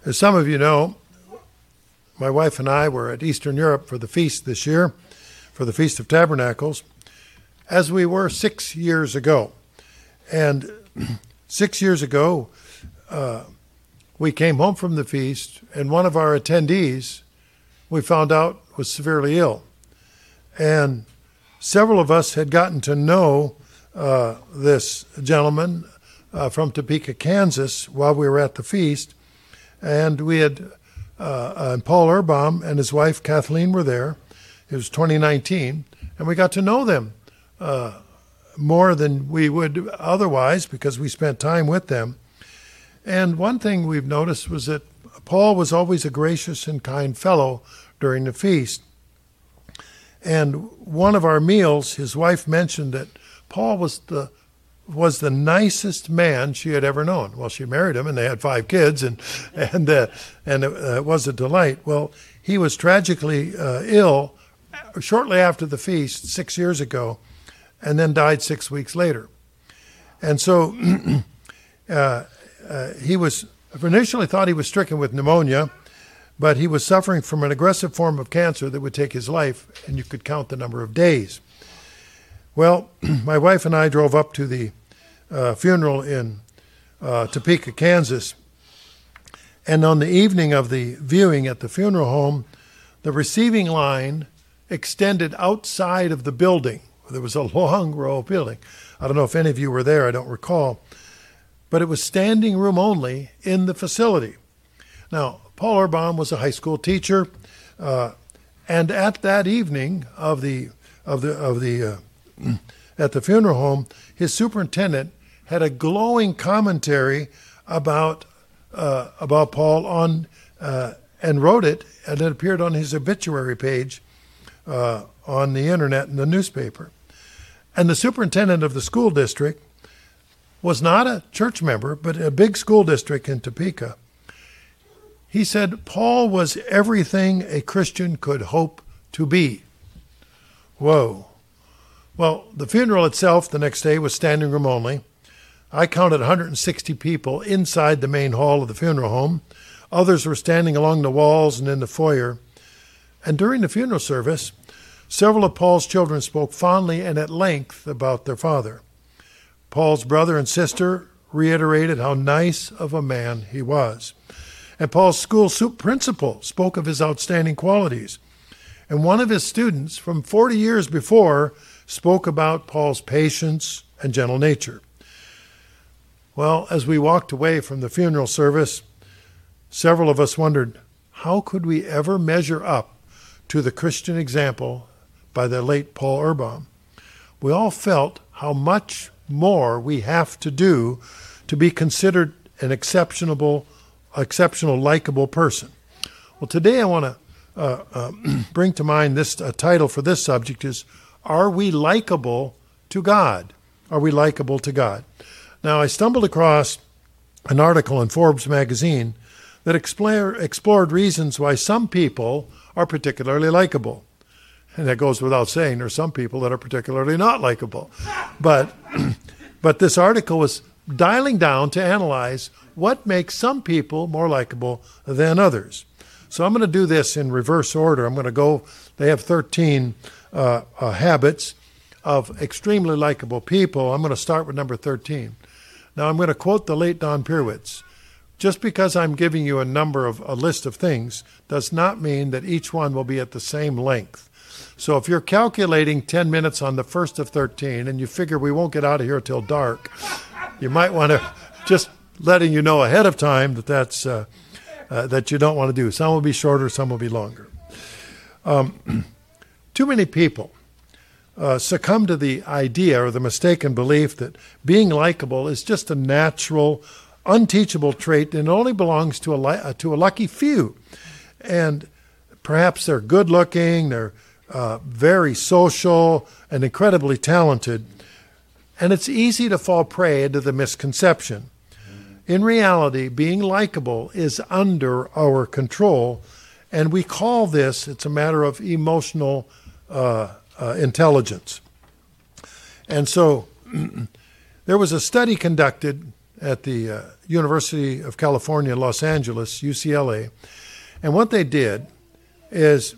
As some of you know, my wife and I were at Eastern Europe for the feast this year, for the Feast of Tabernacles, as we were 6 years ago. And 6 years ago, we came home from the feast, and one of our attendees, we found out, was severely ill. And several of us had gotten to know this gentleman from Topeka, Kansas, while we were at the feast. And we had, and Paul Erbaum and his wife Kathleen were there. It was 2019, and we got to know them more than we would otherwise because we spent time with them. And one thing we've noticed was that Paul was always a gracious and kind fellow during the feast. And one of our meals, his wife mentioned that Paul was the nicest man she had ever known. Well, she married him, and they had 5 kids, and it was a delight. Well, he was tragically ill shortly after the feast 6 years ago, and then died 6 weeks later. And so he was initially thought he was stricken with pneumonia, but he was suffering from an aggressive form of cancer that would take his life, and you could count the number of days. Well, my wife and I drove up to the funeral in Topeka, Kansas, and on the evening of the viewing at the funeral home, the receiving line extended outside of the building. There was a long row of building. I don't know if any of you were there, I don't recall, but it was standing room only in the facility. Now, Paul Erbaum was a high school teacher, and at that evening at the funeral home, his superintendent had a glowing commentary about Paul on and wrote it, and it appeared on his obituary page on the internet and the newspaper. And the superintendent of the school district was not a church member, but a big school district in Topeka. He said Paul was everything a Christian could hope to be. Whoa. Well, the funeral itself the next day was standing room only. I counted 160 people inside the main hall of the funeral home. Others were standing along the walls and in the foyer. And during the funeral service, several of Paul's children spoke fondly and at length about their father. Paul's brother and sister reiterated how nice of a man he was. And Paul's school principal spoke of his outstanding qualities. And one of his students from 40 years before spoke about Paul's patience and gentle nature. Well, as we walked away from the funeral service, several of us wondered, how could we ever measure up to the Christian example by the late Paul Erbaum? We all felt how much more we have to do to be considered an exceptional, likable person. Well, today I want to bring to mind this title for this subject is, Are we likable to God? Are we likable to God? Now, I stumbled across an article in Forbes magazine that explored reasons why some people are particularly likable. And that goes without saying, there are some people that are particularly not likable. But this article was dialing down to analyze what makes some people more likable than others. So I'm going to do this in reverse order. I'm going to go, they have 13 habits of extremely likable people. I'm going to start with number 13. Now I'm going to quote the late Don Pierwitz. Just because I'm giving you a list of things does not mean that each one will be at the same length. So if you're calculating 10 minutes on the first of 13 and you figure we won't get out of here till dark, you might want to just letting you know ahead of time that you don't want to do. Some will be shorter, some will be longer. Too many people succumb to the idea or the mistaken belief that being likable is just a natural, unteachable trait and only belongs to a lucky few. And perhaps they're good-looking, they're very social, and incredibly talented. And it's easy to fall prey to the misconception. In reality, being likable is under our control, and we call this, it's a matter of emotional intelligence. And so there was a study conducted at the University of California, Los Angeles, UCLA. And what they did is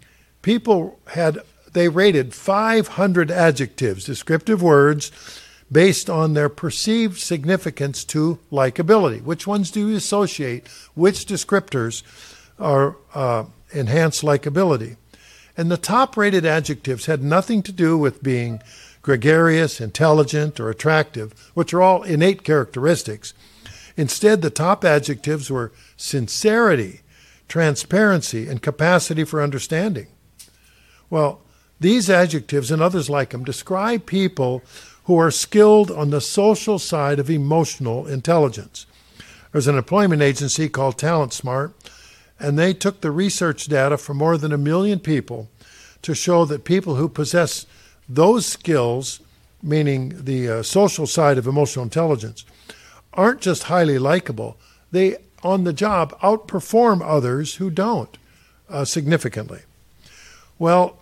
they rated 500 adjectives, descriptive words, based on their perceived significance to likability. Which ones do you associate? Which descriptors are enhance likability? And the top-rated adjectives had nothing to do with being gregarious, intelligent, or attractive, which are all innate characteristics. Instead, the top adjectives were sincerity, transparency, and capacity for understanding. Well, these adjectives and others like them describe people who are skilled on the social side of emotional intelligence. There's an employment agency called TalentSmart, and they took the research data from more than 1 million people to show that people who possess those skills, meaning the social side of emotional intelligence, aren't just highly likable. They, on the job, outperform others who don't significantly. Well,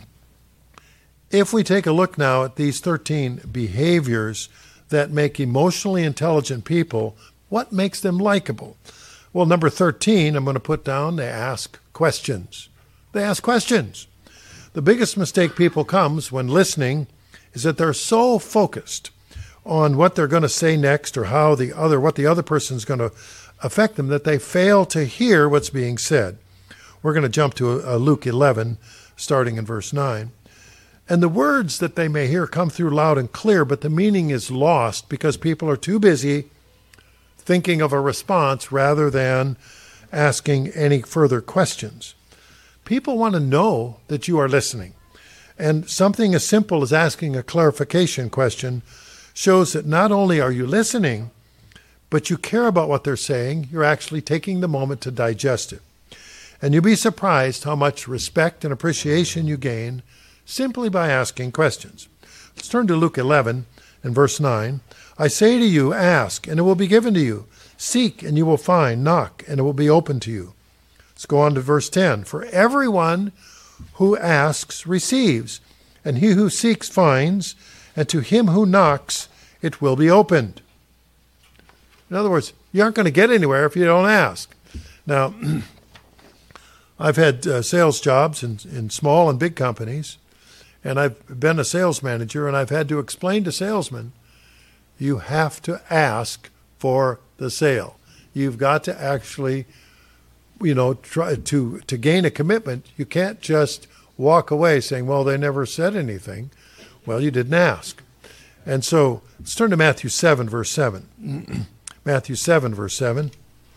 if we take a look now at these 13 behaviors that make emotionally intelligent people, what makes them likable? Well, number 13, I'm going to put down, they ask questions. They ask questions. The biggest mistake people comes when listening is that they're so focused on what they're going to say next or what the other person's going to affect them that they fail to hear what's being said. We're going to jump to Luke 11, starting in verse 9. And the words that they may hear come through loud and clear, but the meaning is lost because people are too busy thinking of a response rather than asking any further questions. People want to know that you are listening. And something as simple as asking a clarification question shows that not only are you listening, but you care about what they're saying. You're actually taking the moment to digest it. And you'll be surprised how much respect and appreciation you gain simply by asking questions. Let's turn to Luke 11 and verse 9. I say to you, ask, and it will be given to you. Seek, and you will find. Knock, and it will be open to you. Let's go on to verse 10. For everyone who asks receives, and he who seeks finds, and to him who knocks it will be opened. In other words, you aren't going to get anywhere if you don't ask. Now, I've had sales jobs in small and big companies, and I've been a sales manager, and I've had to explain to salesmen, you have to ask for the sale. You've got to actually, try to gain a commitment. You can't just walk away saying, well, they never said anything. Well, you didn't ask. And so let's turn to Matthew 7, verse 7. Matthew 7, verse 7.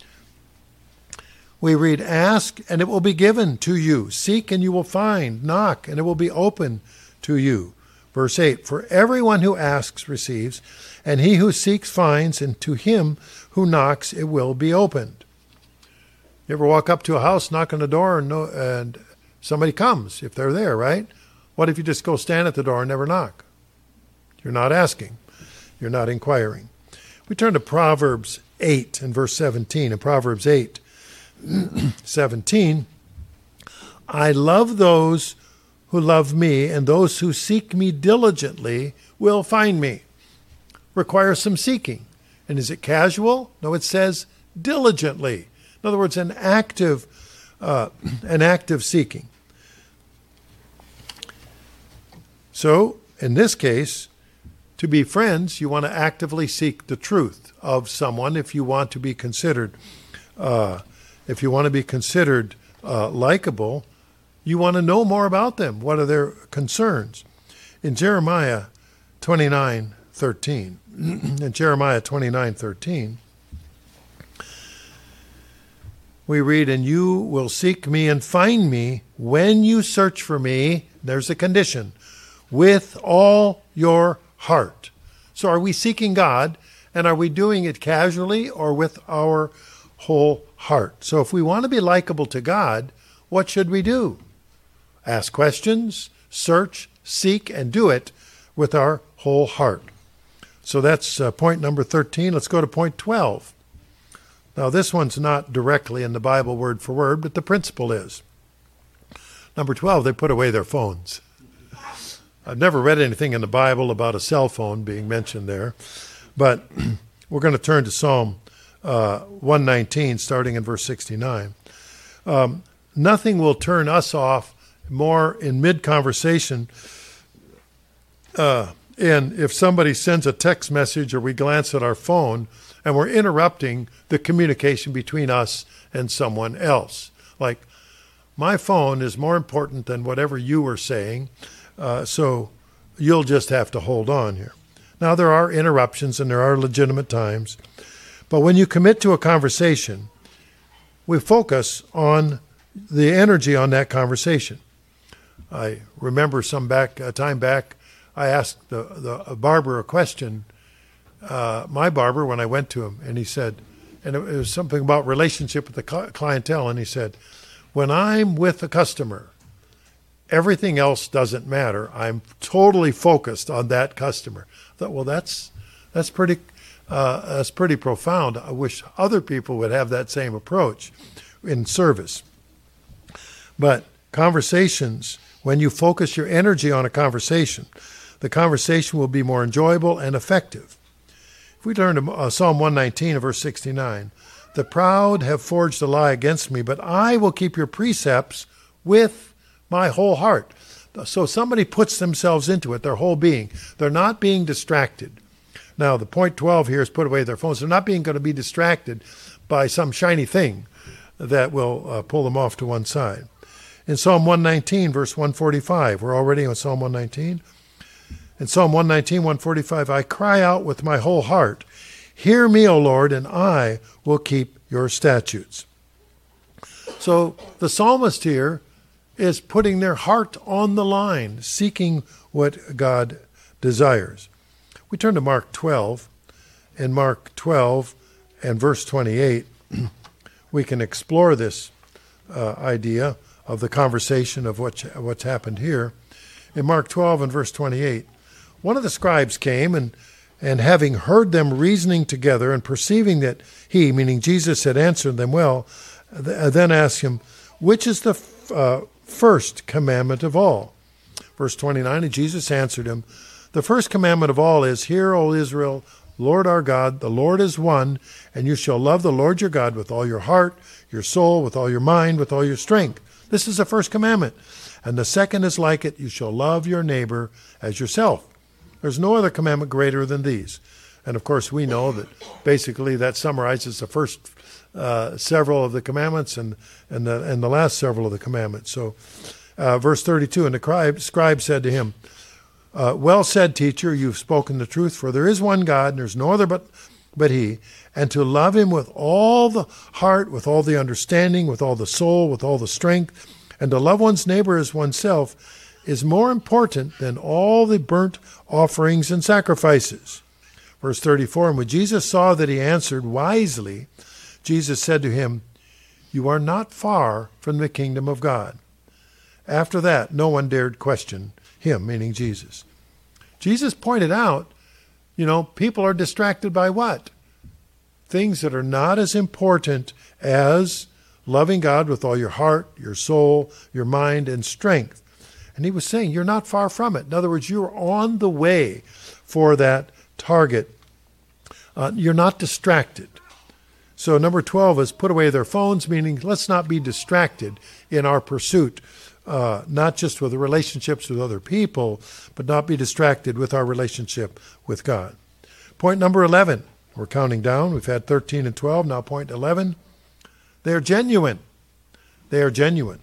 We read, ask, and it will be given to you. Seek, and you will find. Knock, and it will be open to you. Verse 8, for everyone who asks receives, and he who seeks finds, and to him who knocks it will be opened. You ever walk up to a house, knock on the door, and somebody comes, if they're there, right? What if you just go stand at the door and never knock? You're not asking. You're not inquiring. We turn to Proverbs 8 and verse 17. In Proverbs 8, 17, I love those who love me, and those who seek me diligently will find me. Requires some seeking. And is it casual? No, it says diligently. In other words, an active seeking. So, in this case, to be friends, you want to actively seek the truth of someone if you want to be considered likable. You want to know more about them. What are their concerns? In Jeremiah 29:13, we read, and you will seek me and find me when you search for me, there's a condition, with all your heart. So are we seeking God, and are we doing it casually or with our whole heart? So if we want to be likable to God, what should we do? Ask questions, search, seek, and do it with our whole heart. So that's point number 13. Let's go to point 12. Now, this one's not directly in the Bible word for word, but the principle is. Number 12, they put away their phones. I've never read anything in the Bible about a cell phone being mentioned there, but We're going to turn to Psalm 119, starting in verse 69. Nothing will turn us off more in mid-conversation. And if somebody sends a text message or we glance at our phone and we're interrupting the communication between us and someone else. Like, my phone is more important than whatever you were saying, so you'll just have to hold on here. Now, there are interruptions and there are legitimate times, but when you commit to a conversation, we focus on the energy on that conversation. I remember a time back, I asked the barber a question, my barber, when I went to him, and he said, and it was something about relationship with the clientele, and he said, when I'm with a customer, everything else doesn't matter. I'm totally focused on that customer. I thought, well, that's pretty profound. I wish other people would have that same approach in service. But conversations, when you focus your energy on a conversation, the conversation will be more enjoyable and effective. If we turn to Psalm 119, verse 69, the proud have forged a lie against me, but I will keep your precepts with my whole heart. So somebody puts themselves into it, their whole being. They're not being distracted. Now, the point 12 here is put away their phones. They're not going to be distracted by some shiny thing that will pull them off to one side. In Psalm 119, verse 145, we're already on Psalm 119. In Psalm 119, 145, I cry out with my whole heart, hear me, O Lord, and I will keep your statutes. So the psalmist here is putting their heart on the line, seeking what God desires. We turn to Mark 12. In Mark 12 and verse 28, we can explore this idea of the conversation of what's happened here. In Mark 12 and verse 28, one of the scribes came and having heard them reasoning together and perceiving that he, meaning Jesus, had answered them well, then asked him, which is the first commandment of all? Verse 29, and Jesus answered him, the first commandment of all is, hear, O Israel, Lord our God, the Lord is one, and you shall love the Lord your God with all your heart, your soul, with all your mind, with all your strength. This is the first commandment. And the second is like it, you shall love your neighbor as yourself. There's no other commandment greater than these. And of course, we know that basically that summarizes the first several of the commandments and the last several of the commandments. So verse 32, and the scribe said to him, well said, teacher, you've spoken the truth, for there is one God, and there's no other but he, and to love him with all the heart, with all the understanding, with all the soul, with all the strength, and to love one's neighbor as oneself is more important than all the burnt offerings and sacrifices. Verse 34, and when Jesus saw that he answered wisely, Jesus said to him, you are not far from the kingdom of God. After that, no one dared question him, meaning Jesus. Jesus pointed out, people are distracted by what? Things that are not as important as loving God with all your heart, your soul, your mind, and strength. And he was saying, you're not far from it. In other words, you're on the way for that target. You're not distracted. So number 12 is put away their phones, meaning let's not be distracted in our pursuit, not just with the relationships with other people, but not be distracted with our relationship with God. Point number 11, we're counting down. We've had 13 and 12, now point 11. They are genuine. They are genuine.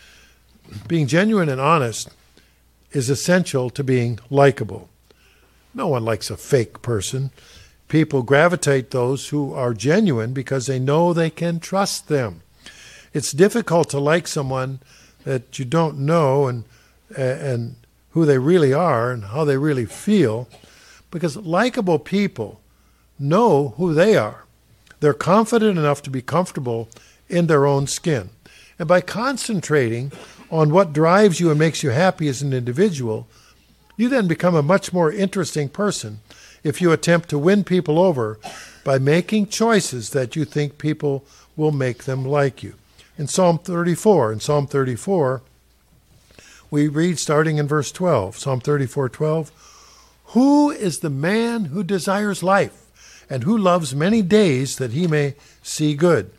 Being genuine and honest is essential to being likable. No one likes a fake person. People gravitate those who are genuine because they know they can trust them. It's difficult to like someone that you don't know and who they really are and how they really feel, because likable people know who they are. They're confident enough to be comfortable in their own skin. And by concentrating on what drives you and makes you happy as an individual, you then become a much more interesting person if you attempt to win people over by making choices that you think people will make them like you. In Psalm 34, we read starting in verse 12, Psalm 34:12, who is the man who desires life and who loves many days that he may see good.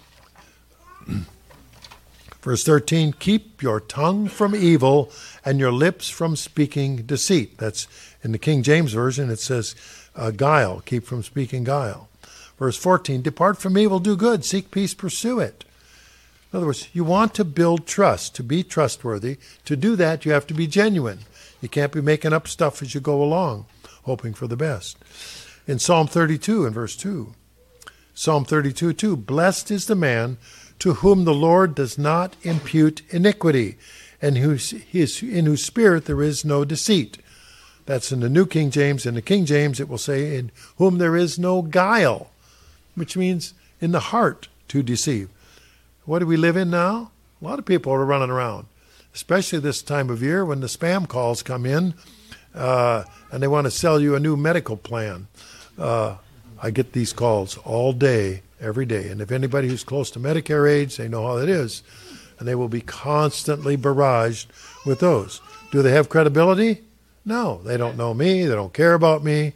Verse 13, keep your tongue from evil and your lips from speaking deceit. That's in the King James Version. It says guile, keep from speaking guile. Verse 14, depart from evil, do good, seek peace, pursue it. In other words, you want to build trust, to be trustworthy. To do that, you have to be genuine. You can't be making up stuff as you go along, hoping for the best. In Psalm 32 and verse 2, Psalm 32, 2, blessed is the man to whom the Lord does not impute iniquity, and in whose spirit there is no deceit. That's in the New King James. In the King James, it will say, in whom there is no guile, which means in the heart to deceive. What do we live in now? A lot of people are running around, especially this time of year when the spam calls come in and they want to sell you a new medical plan. I get these calls all day, every day. And if anybody who's close to Medicare age, they know how it is. And they will be constantly barraged with those. Do they have credibility? No, they don't know me. They don't care about me.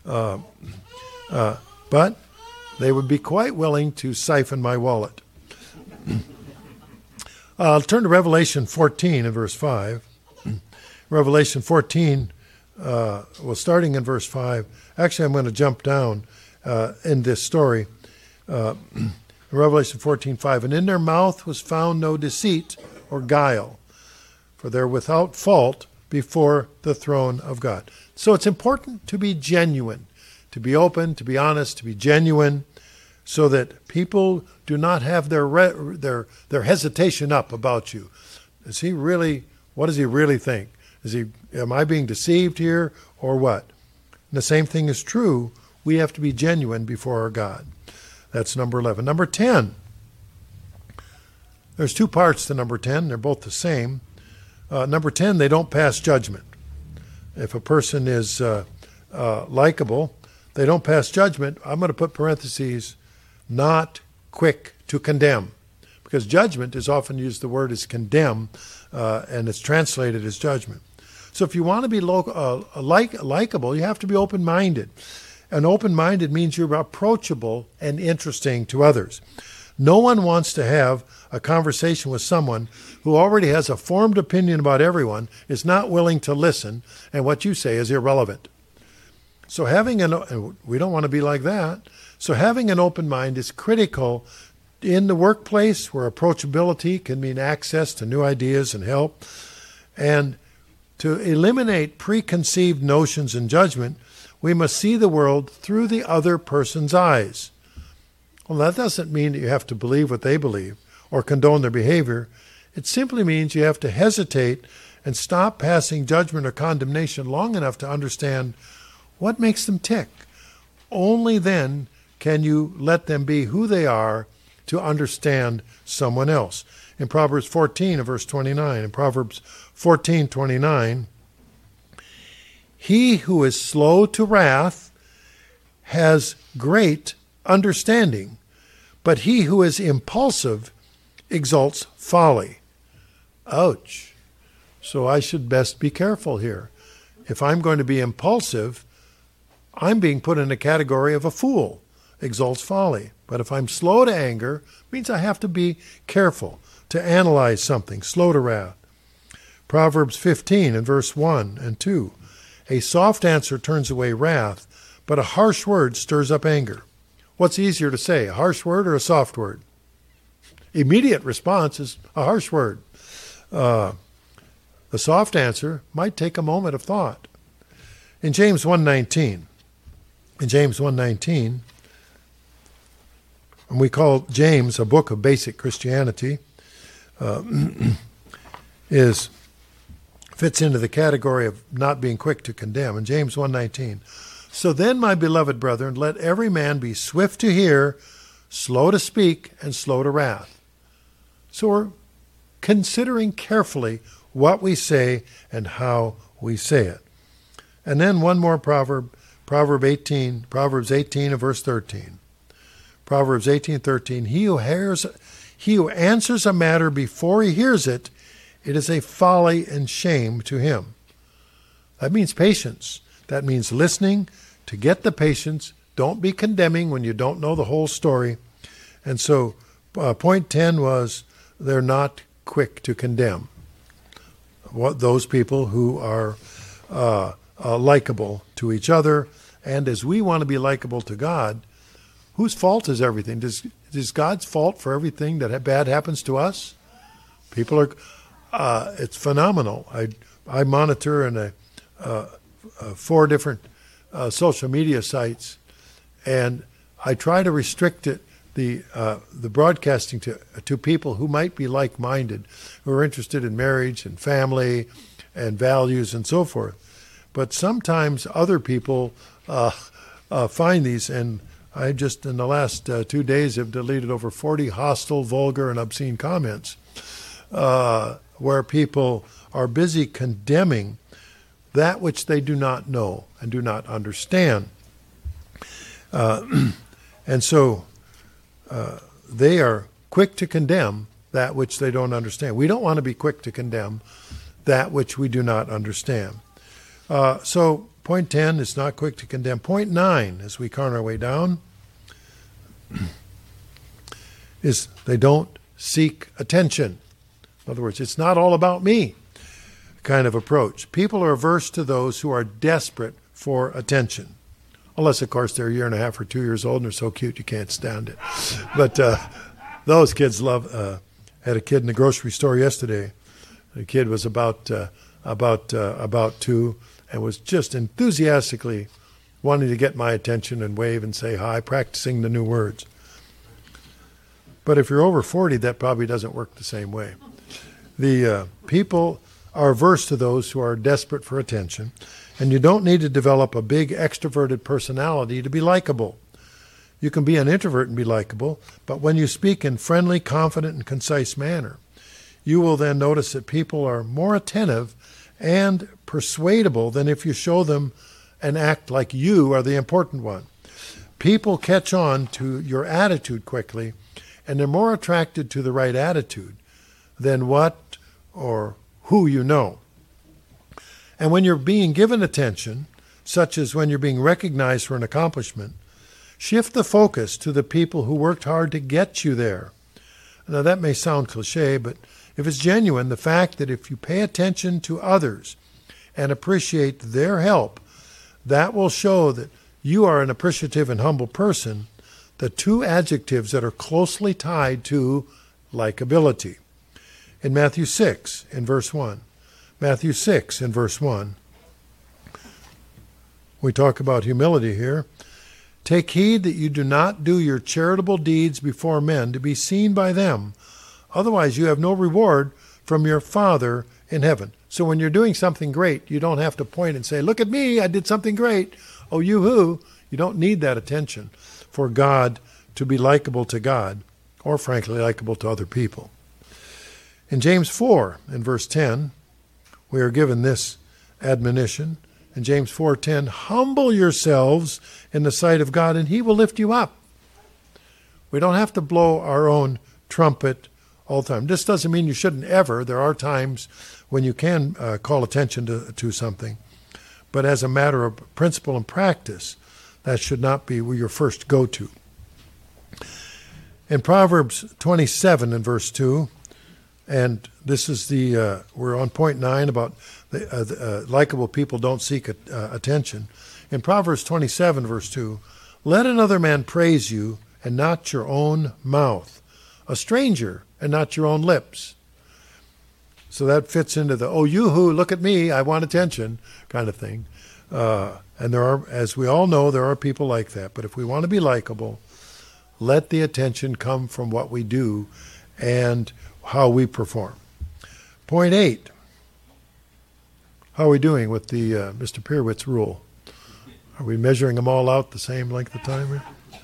But they would be quite willing to siphon my wallet. I'll turn to Revelation 14 and verse 5. Revelation 14, starting in verse 5. Actually, I'm going to jump down in this story. Revelation 14:5, and in their mouth was found no deceit or guile, for they're without fault before the throne of God. So it's important to be genuine, to be open, to be honest, to be genuine, so that people do not have their hesitation up about you. Is he really? What does he really think? Am I being deceived here, or what? And the same thing is true. We have to be genuine before our God. That's number 11. Number 10. There's two parts to number 10. They're both the same. Number 10, they don't pass judgment. If a person is likable, they don't pass judgment. I'm going to put parentheses, not quick to condemn. Because judgment is often used, the word is condemn, and it's translated as judgment. So if you want to be likable, you have to be open-minded. And open-minded means you're approachable and interesting to others. No one wants to have a conversation with someone who already has a formed opinion about everyone, is not willing to listen, and what you say is irrelevant. So we don't want to be like that. So having an open mind is critical in the workplace, where approachability can mean access to new ideas and help. And to eliminate preconceived notions and judgment, we must see the world through the other person's eyes. Well, that doesn't mean that you have to believe what they believe or condone their behavior. It simply means you have to hesitate and stop passing judgment or condemnation long enough to understand what makes them tick. Only then can you let them be who they are to understand someone else. In Proverbs 14, verse 29, in Proverbs 14:29, he who is slow to wrath has great understanding, but he who is impulsive exalts folly. Ouch. So I should best be careful here. If I'm going to be impulsive, I'm being put in a category of a fool, exalts folly. But if I'm slow to anger, it means I have to be careful to analyze something, slow to wrath. Proverbs 15 and verse 1 and 2. A soft answer turns away wrath, but a harsh word stirs up anger. What's easier to say, a harsh word or a soft word? Immediate response is a harsh word. The soft answer might take a moment of thought. In James 1:19, and we call James a book of basic Christianity, fits into the category of not being quick to condemn. In James 1:19, so then, my beloved brethren, let every man be swift to hear, slow to speak, and slow to wrath. So we're considering carefully what we say and how we say it. And then one more proverb, Proverbs 18 and verse 13. Proverbs 18:13, he who answers a matter before he hears it, it is a folly and shame to him. That means patience. That means listening to get the patience Don't be condemning when you don't know the whole story. And so point 10 was they're not quick to condemn those people who are likable to each other. And as we want to be likable to God, whose fault is everything? Is God's fault for everything that bad happens to us? People are, it's phenomenal. I monitor in 4 different social media sites, and I try to restrict it, the broadcasting to people who might be like-minded, who are interested in marriage and family and values and so forth. But sometimes other people find these, and I just in the last 2 days have deleted over 40 hostile, vulgar, and obscene comments where people are busy condemning that which they do not know and do not understand. And so they are quick to condemn that which they don't understand. We don't want to be quick to condemn that which we do not understand. So point 10 is not quick to condemn. Point 9, as we count our way down, is they don't seek attention. In other words, it's not all about me kind of approach. People are averse to those who are desperate for attention. Unless, of course, they're a year and a half or 2 years old and they're so cute you can't stand it. But those kids love. Had a kid in the grocery store yesterday. The kid was about 2 and was just enthusiastically wanting to get my attention and wave and say hi, practicing the new words. But if you're over 40, that probably doesn't work the same way. The people are averse to those who are desperate for attention, and you don't need to develop a big extroverted personality to be likable. You can be an introvert and be likable, but when you speak in friendly, confident, and concise manner, you will then notice that people are more attentive and persuadable than if you show them and act like you are the important one. People catch on to your attitude quickly, and they're more attracted to the right attitude than what or who you know. And when you're being given attention, such as when you're being recognized for an accomplishment, shift the focus to the people who worked hard to get you there. Now that may sound cliche, but if it's genuine, the fact that if you pay attention to others and appreciate their help, that will show that you are an appreciative and humble person, the 2 adjectives that are closely tied to likability. In Matthew 6, in verse 1, Matthew 6, in verse 1, we talk about humility here. Take heed that you do not do your charitable deeds before men to be seen by them. Otherwise, you have no reward from your Father in heaven. So when you're doing something great, you don't have to point and say, look at me, I did something great. Oh, you-hoo. You don't need that attention for God to be likable to God, or frankly, likable to other people. In James 4, in verse 10, we are given this admonition. In James 4:10, humble yourselves in the sight of God, and he will lift you up. We don't have to blow our own trumpet all the time. This doesn't mean you shouldn't ever. There are times when you can call attention to something. But as a matter of principle and practice, that should not be your first go-to. In Proverbs 27 and verse 2, and this is we're on point 9 about the likable people don't seek attention. In Proverbs 27 verse 2, let another man praise you and not your own mouth, a stranger and not your own lips. So that fits into the, oh, you-hoo, look at me, I want attention kind of thing. And there are, as we all know, there are people like that. But if we want to be likable, let the attention come from what we do and how we perform. Point 8. How are we doing with the Mr. Pirwitz rule? Are we measuring them all out the same length of time?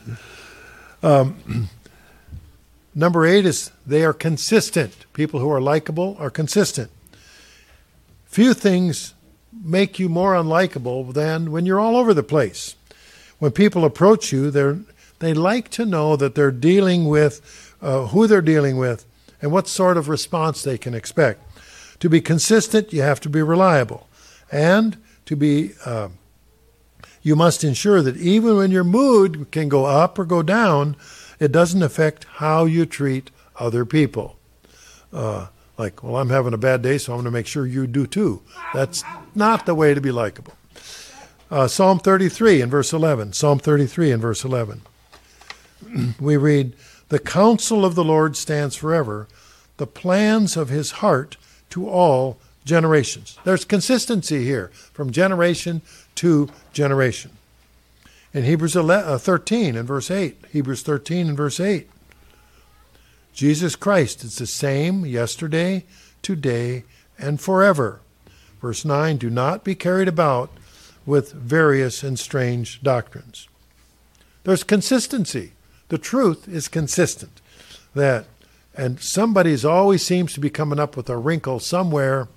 Number 8 is they are consistent. People who are likable are consistent. Few things make you more unlikable than when you're all over the place. When people approach you, they like to know that they're dealing with who they're dealing with and what sort of response they can expect. To be consistent, you have to be reliable. And to be, You must ensure that even when your mood can go up or go down, it doesn't affect how you treat other people. Like, well, I'm having a bad day, so I'm going to make sure you do too. That's not the way to be likable. Psalm 33 and verse 11. Psalm 33 and verse 11. We read, "The counsel of the Lord stands forever, the plans of his heart to all generations." There's consistency here from generation to generation. In Hebrews 13 and verse 8, Hebrews 13 and verse 8, Jesus Christ is the same yesterday, today, and forever. Verse 9, "Do not be carried about with various and strange doctrines." There's consistency. The truth is consistent. And somebody always seems to be coming up with a wrinkle somewhere,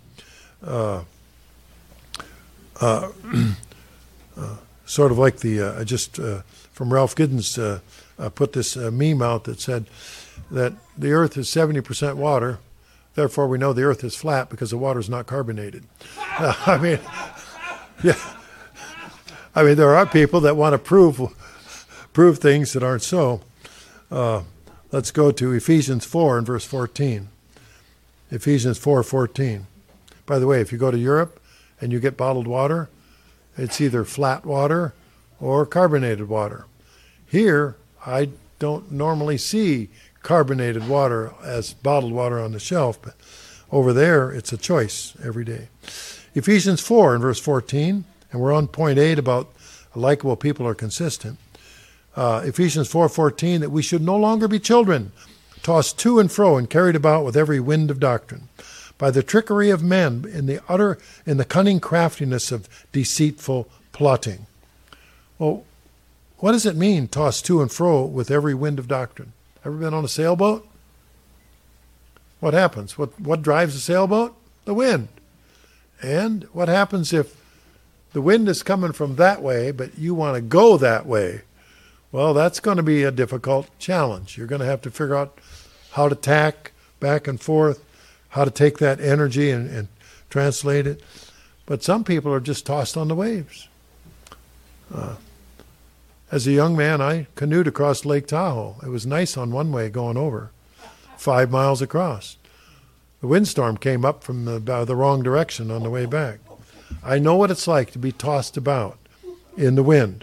sort of like from Ralph Giddens put this meme out that said that the earth is 70% water, therefore we know the earth is flat because the water is not carbonated. I mean, there are people that want to prove things that aren't so. Let's go to Ephesians 4 and verse 14. Ephesians 4:14. By the way, if you go to Europe and you get bottled water, it's either flat water or carbonated water. Here, I don't normally see carbonated water as bottled water on the shelf, but over there, it's a choice every day. Ephesians 4 and verse 14, and we're on point 8 about likable people are consistent. Ephesians 4:14, that we should no longer be children, tossed to and fro and carried about with every wind of doctrine, by the trickery of men in the cunning craftiness of deceitful plotting. Well, what does it mean, tossed to and fro with every wind of doctrine? Ever been on a sailboat? What happens? What drives a sailboat? The wind. And what happens if the wind is coming from that way, but you want to go that way? Well, that's going to be a difficult challenge. You're going to have to figure out how to tack back and forth, how to take that energy and translate it. But some people are just tossed on the waves. As a young man, I canoed across Lake Tahoe. It was nice on one way going over, 5 miles across. The windstorm came up from the wrong direction on the way back. I know what it's like to be tossed about in the wind.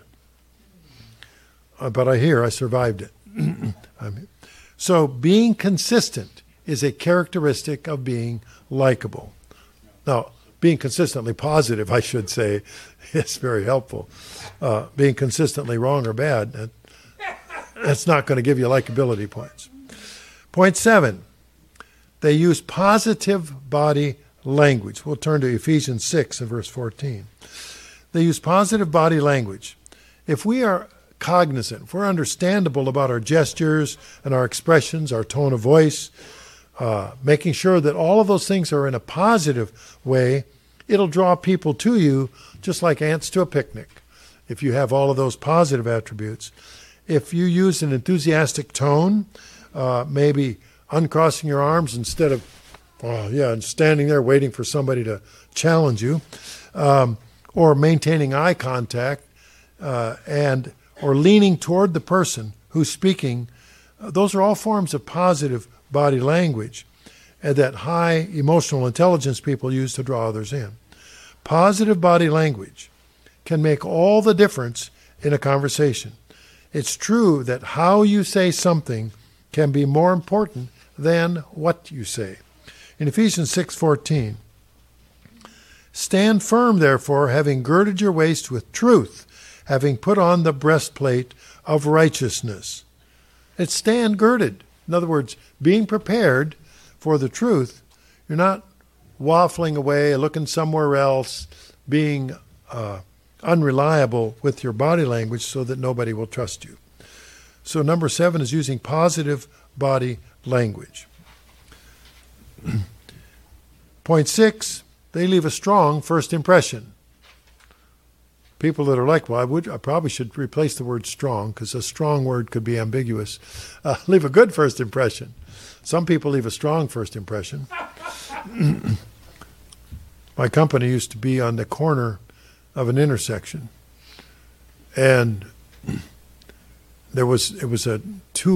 But I survived it. So being consistent is a characteristic of being likable. Now, being consistently positive, I should say, is very helpful. Being consistently wrong or bad, that's not going to give you likability points. Point 7, they use positive body language. We'll turn to Ephesians 6 and verse 14. They use positive body language. If we are cognizant, if we're understandable about our gestures and our expressions, our tone of voice, making sure that all of those things are in a positive way, it'll draw people to you just like ants to a picnic. If you have all of those positive attributes. If you use an enthusiastic tone, maybe uncrossing your arms instead of and standing there waiting for somebody to challenge you, or maintaining eye contact, or leaning toward the person who's speaking, those are all forms of positive body language that high emotional intelligence people use to draw others in. Positive body language can make all the difference in a conversation. It's true that how you say something can be more important than what you say. In Ephesians 6:14, stand firm, therefore, having girded your waist with truth, having put on the breastplate of righteousness. It's stand girded. In other words, being prepared for the truth. You're not waffling away, looking somewhere else, being unreliable with your body language so that nobody will trust you. So number 7 is using positive body language. Point 6, they leave a strong first impression. People that are like, well, I probably should replace the word strong because a strong word could be ambiguous. Leave a good first impression. Some people leave a strong first impression. My company used to be on the corner of an intersection. And it was a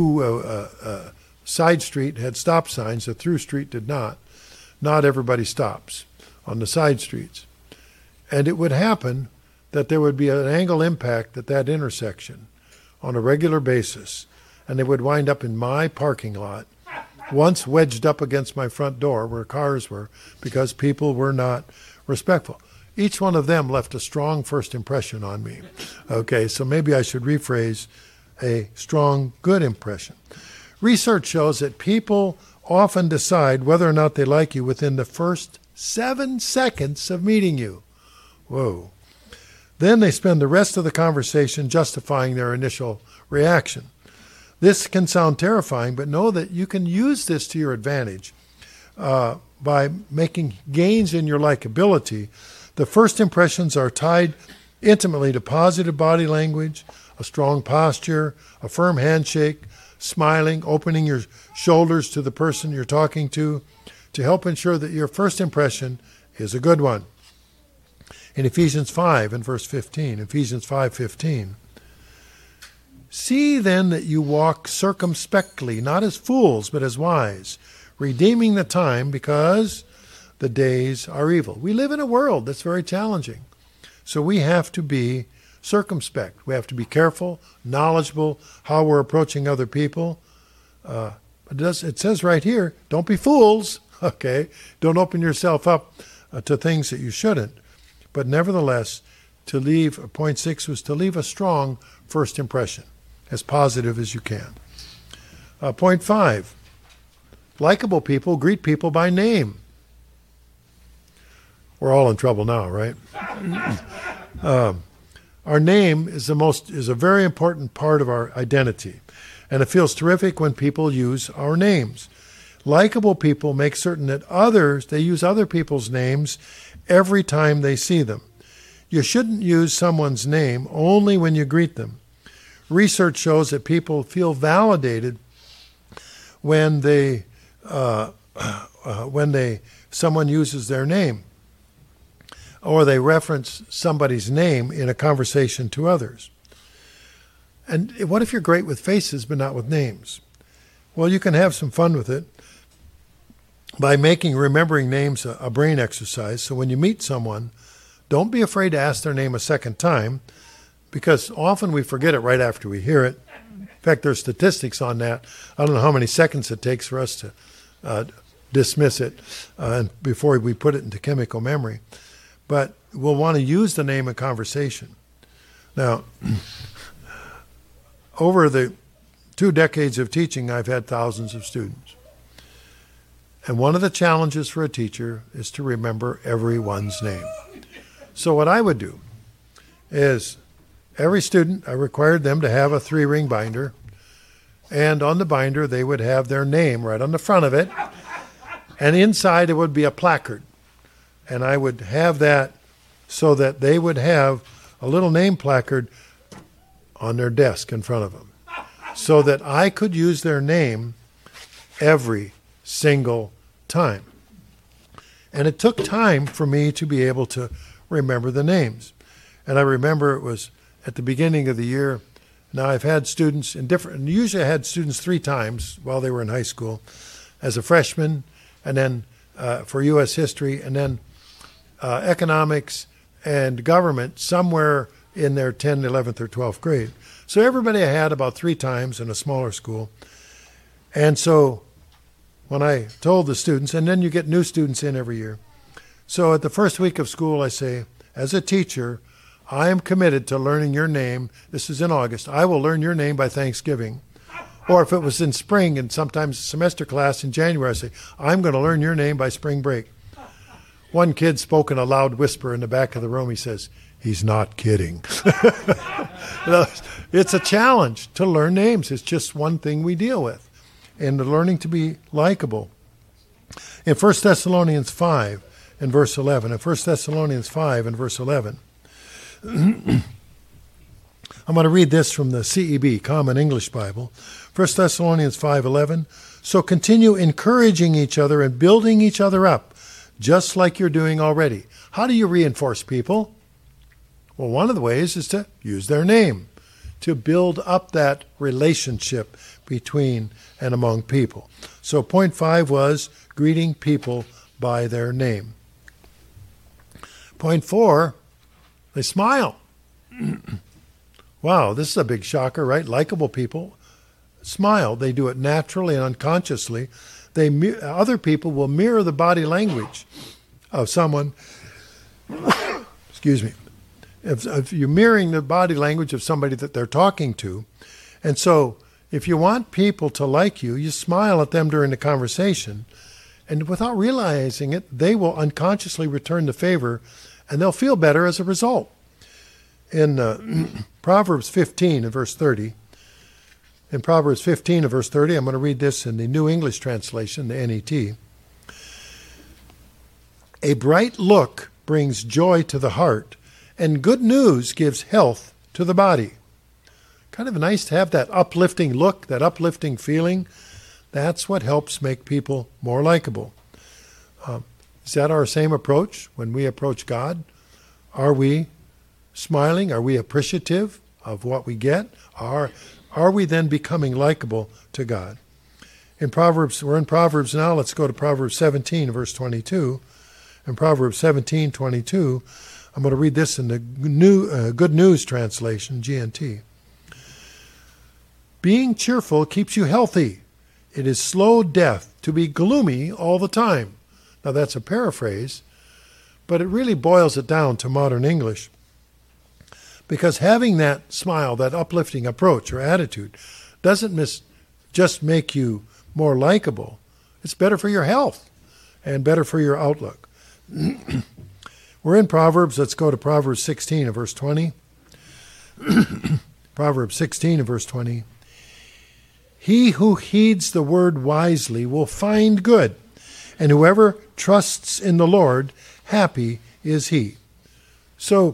side street had stop signs. A through street did not. Not everybody stops on the side streets. And it would happen that there would be an angle impact at that intersection on a regular basis, and they would wind up in my parking lot, once wedged up against my front door where cars were, because people were not respectful. Each one of them left a strong first impression on me. Okay, so maybe I should rephrase a strong, good impression. Research shows that people often decide whether or not they like you within the first 7 seconds of meeting you. Whoa. Then they spend the rest of the conversation justifying their initial reaction. This can sound terrifying, but know that you can use this to your advantage by making gains in your likability. The first impressions are tied intimately to positive body language, a strong posture, a firm handshake, smiling, opening your shoulders to the person you're talking to help ensure that your first impression is a good one. In Ephesians 5 and verse 15, Ephesians 5:15, see then that you walk circumspectly, not as fools, but as wise, redeeming the time because the days are evil. We live in a world that's very challenging. So we have to be circumspect. We have to be careful, knowledgeable, how we're approaching other people. It says right here, don't be fools, okay? Don't open yourself up to things that you shouldn't. But nevertheless, point 6 was to leave a strong first impression, as positive as you can. Point 5, likable people greet people by name. We're all in trouble now, right? Our name is a very important part of our identity, and it feels terrific when people use our names. Likable people make certain that they use other people's names every time they see them. You shouldn't use someone's name only when you greet them. Research shows that people feel validated when someone uses their name, or they reference somebody's name in a conversation to others. And what if you're great with faces but not with names? Well, you can have some fun with it by making remembering names a brain exercise. So when you meet someone, don't be afraid to ask their name a second time, because often we forget it right after we hear it. In fact, there's statistics on that. I don't know how many seconds it takes for us to dismiss it before we put it into chemical memory. But we'll want to use the name in conversation. Now, over the 2 decades of teaching, I've had thousands of students. And one of the challenges for a teacher is to remember everyone's name. So what I would do is every student, I required them to have a 3-ring binder. And on the binder, they would have their name right on the front of it. And inside, it would be a placard. And I would have that so that they would have a little name placard on their desk in front of them, so that I could use their name every single time. And it took time for me to be able to remember the names. And I remember it was at the beginning of the year. Now I've had students usually I had students 3 times while they were in high school, as a freshman, and then for U.S. history, and then economics and government somewhere in their 10th, 11th, or 12th grade. So everybody I had about 3 times in a smaller school. And so when I told the students, and then you get new students in every year. So at the first week of school, I say, as a teacher, I am committed to learning your name. This is in August. I will learn your name by Thanksgiving. Or if it was in spring and sometimes semester class in January, I say, I'm going to learn your name by spring break. One kid spoke in a loud whisper in the back of the room. He says, he's not kidding. It's a challenge to learn names. It's just one thing we deal with. And learning to be likable. In 1 Thessalonians 5 and verse 11, I'm going to read this from the CEB, Common English Bible. 1 Thessalonians 5:11. So continue encouraging each other and building each other up, just like you're doing already. How do you reinforce people? Well, one of the ways is to use their name, to build up that relationship between and among people. So point 5 was greeting people by their name. Point 4, they smile. Wow, this is a big shocker, right? Likable people smile. They do it naturally and unconsciously. Other people will mirror the body language of someone. Excuse me. If you're mirroring the body language of somebody that they're talking to, and so if you want people to like you, you smile at them during the conversation, and without realizing it, they will unconsciously return the favor, and they'll feel better as a result. In Proverbs 15 and verse 30, I'm going to read this in the New English Translation, the NET. A bright look brings joy to the heart, and good news gives health to the body. Kind of nice to have that uplifting look, that uplifting feeling. That's what helps make people more likable. Is that our same approach when we approach God? Are we smiling? Are we appreciative of what we get? Are we then becoming likable to God? We're in Proverbs now. Let's go to Proverbs 17, verse 22. In Proverbs 17:22, I'm going to read this in the Good News Translation, GNT. Being cheerful keeps you healthy. It is slow death to be gloomy all the time. Now that's a paraphrase, but it really boils it down to modern English. Because having that smile, that uplifting approach or attitude, doesn't just make you more likable. It's better for your health and better for your outlook. We're in Proverbs. Let's go to Proverbs 16 and verse 20. Proverbs 16 and verse 20. He who heeds the word wisely will find good, and whoever trusts in the Lord, happy is he. So,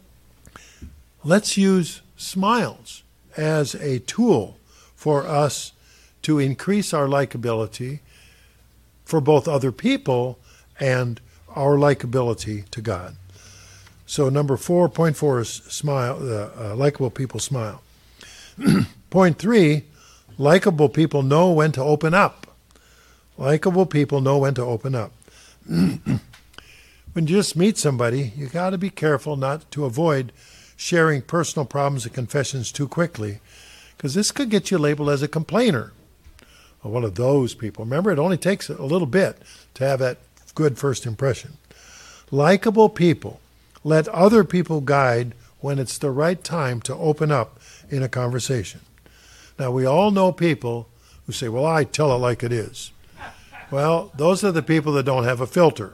let's use smiles as a tool for us to increase our likability for both other people and our likability to God. So number 4.4 is smile. Likable people smile. Point 3, likable people know when to open up. Likable people know when to open up. When you just meet somebody, you got to be careful not to avoid sharing personal problems and confessions too quickly, because this could get you labeled as a complainer, or one of those people. Remember, it only takes a little bit to have that good first impression. Likable people let other people guide when it's the right time to open up in a conversation. Now, we all know people who say, well, I tell it like it is. Well, those are the people that don't have a filter.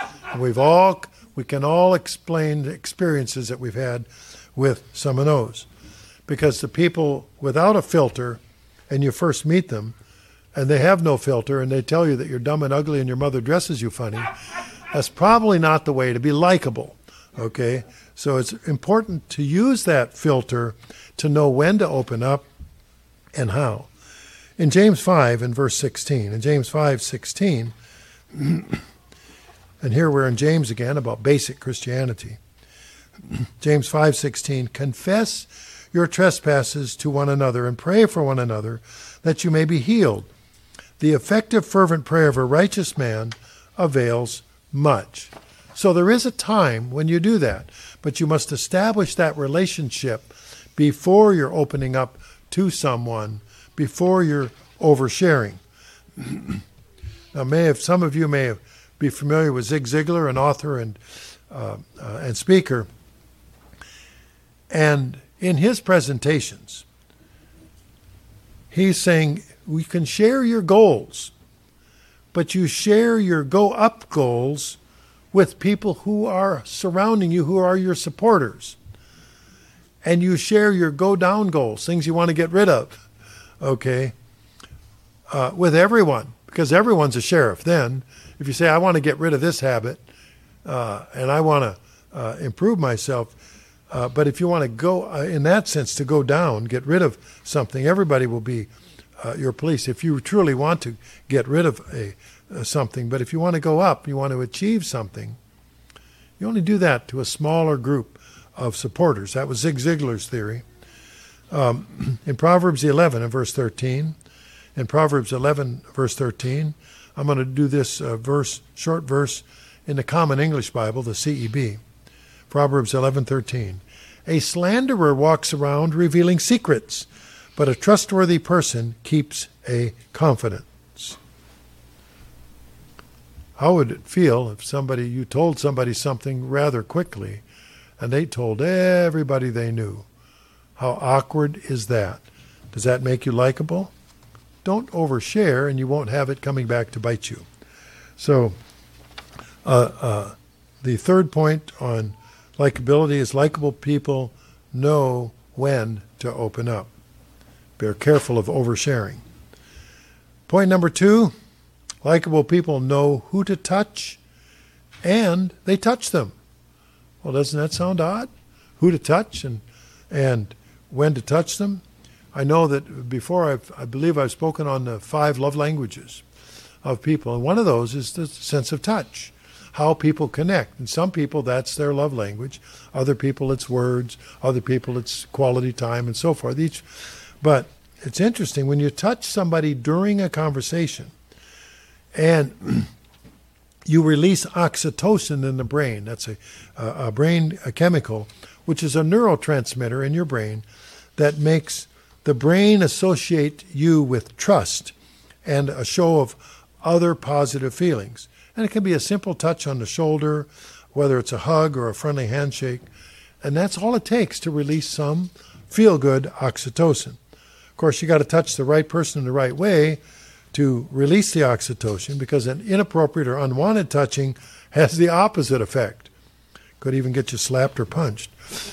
We can all explain the experiences that we've had with some of those. Because the people without a filter, and you first meet them, and they have no filter, and they tell you that you're dumb and ugly and your mother dresses you funny, that's probably not the way to be likable, okay? So it's important to use that filter to know when to open up and how. In James 5, in verse 16, in James 5:16, and here we're in James again about basic Christianity. James 5:16, confess your trespasses to one another and pray for one another that you may be healed. The effective, fervent prayer of a righteous man avails much. So there is a time when you do that, but you must establish that relationship before you're opening up to someone, before you're oversharing. Now, some of you may be familiar with Zig Ziglar, an author and speaker, and in his presentations, he's saying we can share your goals, but you share your go-up goals with people who are surrounding you, who are your supporters. And you share your go-down goals, things you want to get rid of, okay, with everyone, because everyone's a sheriff then. If you say, I want to get rid of this habit, and I want to improve myself, but if you want to go, in that sense, to go down, get rid of something, everybody will be your police. If you truly want to get rid of something, but if you want to go up, you want to achieve something, you only do that to a smaller group of supporters. That was Zig Ziglar's theory. In Proverbs 11 and verse 13, in Proverbs 11 verse 13, I'm going to do this short verse in the Common English Bible, the CEB. Proverbs 11:13. A slanderer walks around revealing secrets, but a trustworthy person keeps a confidence. How would it feel if you told somebody something rather quickly and they told everybody they knew? How awkward is that? Does that make you likable? Don't overshare and you won't have it coming back to bite you. So the third point on likability is likable people know when to open up. Be careful of oversharing. Point number 2, likable people know who to touch and they touch them. Well, doesn't that sound odd? Who to touch and when to touch them? I know that before I believe I've spoken on the 5 love languages of people, and one of those is the sense of touch, how people connect. And some people, that's their love language. Other people, it's words. Other people, it's quality time and so forth. But it's interesting, when you touch somebody during a conversation and you release oxytocin in the brain, that's a brain chemical, which is a neurotransmitter in your brain that makes the brain associate you with trust and a show of other positive feelings. And it can be a simple touch on the shoulder, whether it's a hug or a friendly handshake. And that's all it takes to release some feel-good oxytocin. Of course, you got to touch the right person in the right way to release the oxytocin, because an inappropriate or unwanted touching has the opposite effect. Could even get you slapped or punched.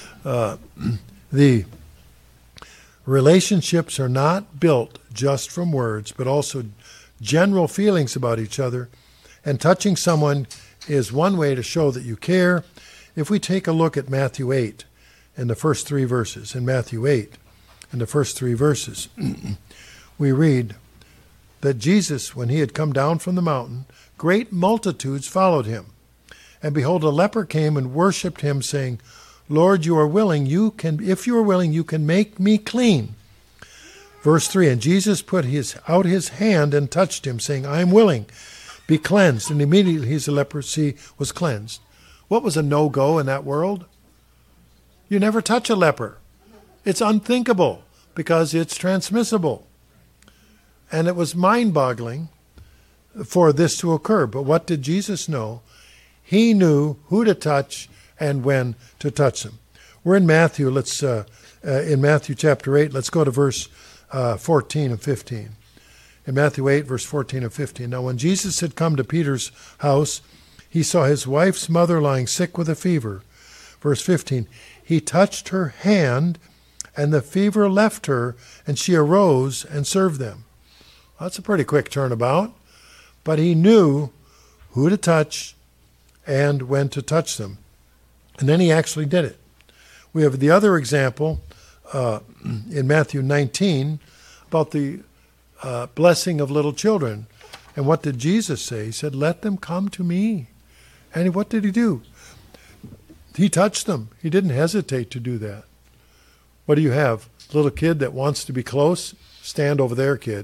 The relationships are not built just from words, but also general feelings about each other. And touching someone is one way to show that you care. If we take a look at Matthew 8 in the first 3 verses, in Matthew 8, in the first 3 verses, we read that Jesus, when he had come down from the mountain, great multitudes followed him. And behold, a leper came and worshipped him, saying, Lord, you are willing, if you are willing, you can make me clean. Verse 3, and Jesus put out his hand and touched him, saying, I am willing, be cleansed. And immediately his leprosy was cleansed. What was a no-go in that world? You never touch a leper. It's unthinkable because it's transmissible. And it was mind-boggling for this to occur. But what did Jesus know? He knew who to touch and when to touch them. We're in Matthew. In Matthew chapter 8, let's go to verse 14 and 15. In Matthew 8, verse 14 and 15. Now, when Jesus had come to Peter's house, he saw his wife's mother lying sick with a fever. Verse 15. He touched her hand, and the fever left her, and she arose and served them. Well, that's a pretty quick turnabout. But he knew who to touch and when to touch them. And then he actually did it. We have the other example in Matthew 19 about the blessing of little children. And what did Jesus say? He said, let them come to me. And what did he do? He touched them. He didn't hesitate to do that. What do you have? A little kid that wants to be close? Stand over there, kid.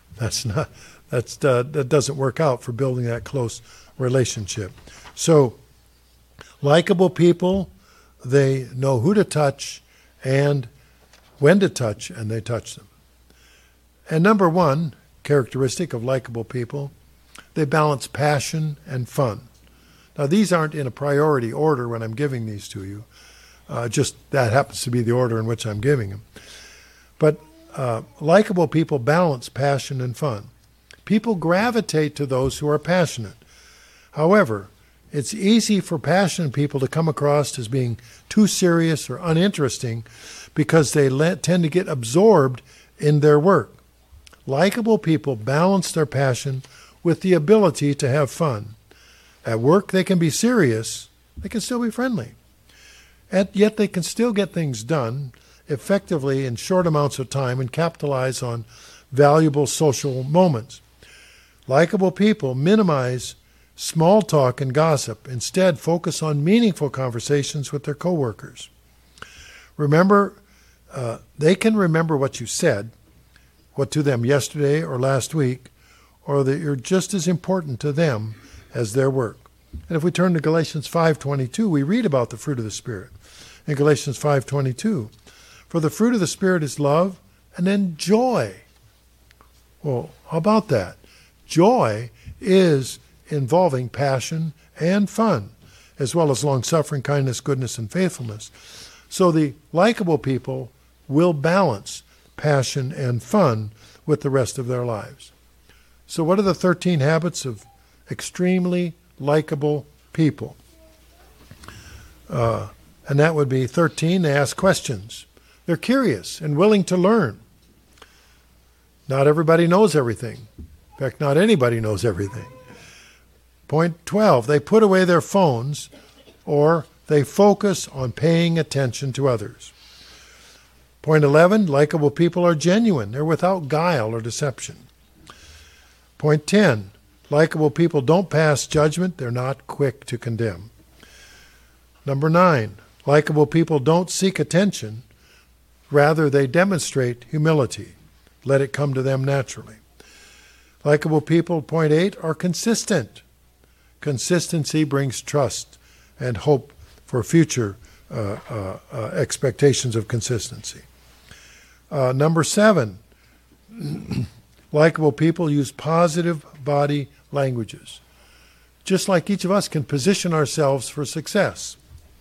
That doesn't work out for building that close relationship. So, likable people, they know who to touch and when to touch, and they touch them. And number 1 characteristic of likable people, they balance passion and fun. Now, these aren't in a priority order when I'm giving these to you. Just that happens to be the order in which I'm giving them. But likable people balance passion and fun. People gravitate to those who are passionate. However, it's easy for passionate people to come across as being too serious or uninteresting because they tend to get absorbed in their work. Likable people balance their passion with the ability to have fun. At work, they can be serious. They can still be friendly. And yet they can still get things done effectively in short amounts of time and capitalize on valuable social moments. Likable people minimize small talk and gossip. Instead, focus on meaningful conversations with their coworkers. Remember, they can remember what you said, what to them yesterday or last week, or that you're just as important to them as their work. And if we turn to Galatians 5:22, we read about the fruit of the Spirit. In Galatians 5:22, for the fruit of the Spirit is love and then joy. Well, how about that? Joy is involving passion and fun, as well as long-suffering, kindness, goodness, and faithfulness. So the likable people will balance passion and fun with the rest of their lives. So what are the 13 habits of extremely likable people? And that would be 13, they ask questions. They're curious and willing to learn. Not everybody knows everything. In fact, not anybody knows everything. Point 12, they put away their phones, or they focus on paying attention to others. Point 11, likable people are genuine. They're without guile or deception. Point 10, likable people don't pass judgment. They're not quick to condemn. Number 9, likable people don't seek attention. Rather, they demonstrate humility. Let it come to them naturally. Likable people, point 8, are consistent. Consistency brings trust and hope for future expectations of consistency. Number 7, likable people use positive body languages. Just like each of us can position ourselves for success.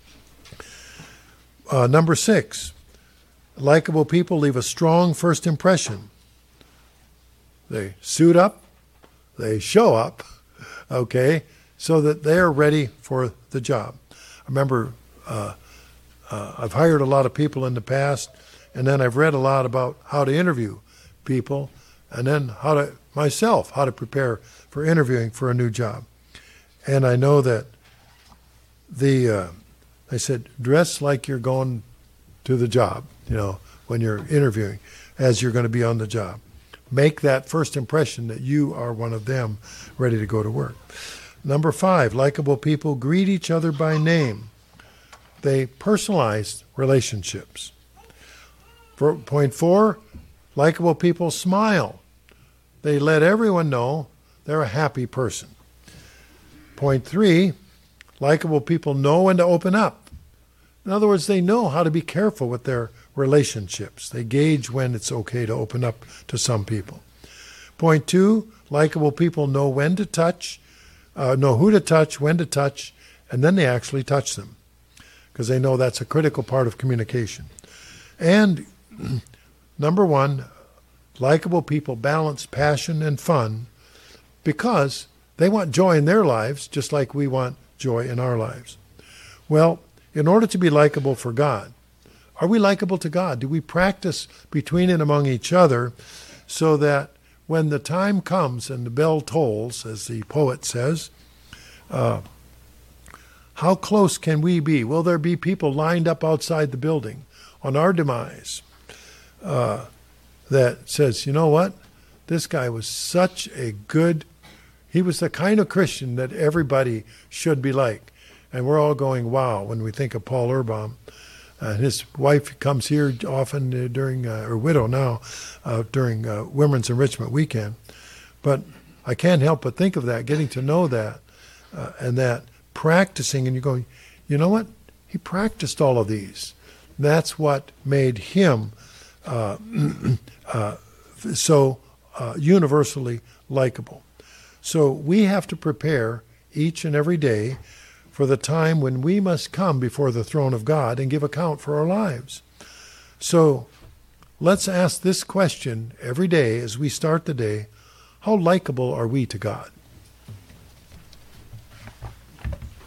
Number 6, likable people leave a strong first impression. They suit up, they show up, okay, so that they're ready for the job. I remember I've hired a lot of people in the past, and then I've read a lot about how to interview people, and then how to prepare for interviewing for a new job. And I know that they said, dress like you're going to the job, when you're interviewing, as you're going to be on the job. Make that first impression that you are one of them ready to go to work. Number 5, likable people greet each other by name. They personalize relationships. Point 4, likable people smile. They let everyone know they're a happy person. Point 3, likable people know when to open up. In other words, they know how to be careful with their relationships. They gauge when it's okay to open up to some people. Point 2, likable people know when to touch, know who to touch, when to touch, and then they actually touch them, because they know that's a critical part of communication. And number 1, likable people balance passion and fun because they want joy in their lives just like we want joy in our lives. Well, in order to be likable for God, are we likable to God? Do we practice between and among each other so that when the time comes and the bell tolls, as the poet says, how close can we be? Will there be people lined up outside the building on our demise that says, you know what? This guy was he was the kind of Christian that everybody should be like. And we're all going, wow, when we think of Paul Urban. And his wife comes here often during, or widow now, during Women's Enrichment Weekend. But I can't help but think of that, getting to know that, and that practicing, and you're going, you know what? He practiced all of these. That's what made him so universally likable. So we have to prepare each and every day for the time when we must come before the throne of God and give account for our lives. So let's ask this question every day as we start the day: how likable are we to God?